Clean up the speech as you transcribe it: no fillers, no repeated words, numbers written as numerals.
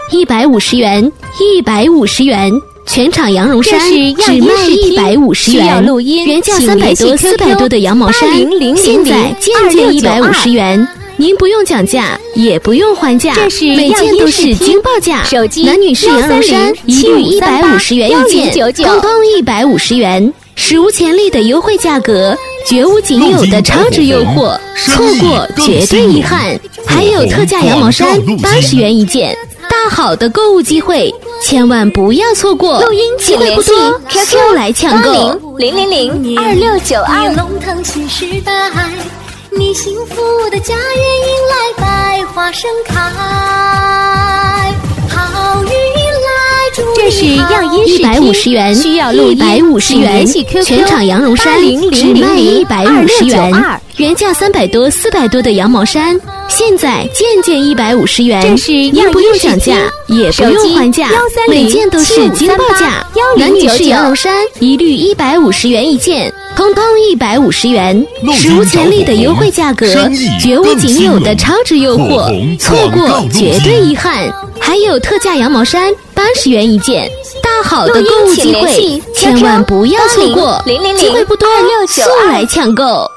150元，150元。全场羊绒衫只卖150元，原价300多、400多的羊毛衫，现在件件150元。您不用讲价，也不用还价，每件都是惊报价。男女士羊绒衫一律150元一件，通通150元，史无前例的优惠价格，绝无仅有的超值诱惑，错过绝对遗憾。还有特价羊毛衫80元一件，大好的购物机会，千万不要错过。 录音请联系 QQ 来抢购 0002692。 龙腾新时代，你幸福的家园迎来百花盛开，好运来祝这是样音视 150元， 需要录音 150元，全场羊绒衫只卖150元，原价300多、400多的羊毛衫，现在件件150元。 这是您不用讲价，也不用还价，每件都是惊报价。男女士羊绒衫一律150元一件，通通150元，史无前例的优惠价格，绝无仅有的超值诱惑，错过绝对遗憾。还有特价羊毛衫80元一件，大好的购物机会，千万不要错过，机会不多，速来抢购。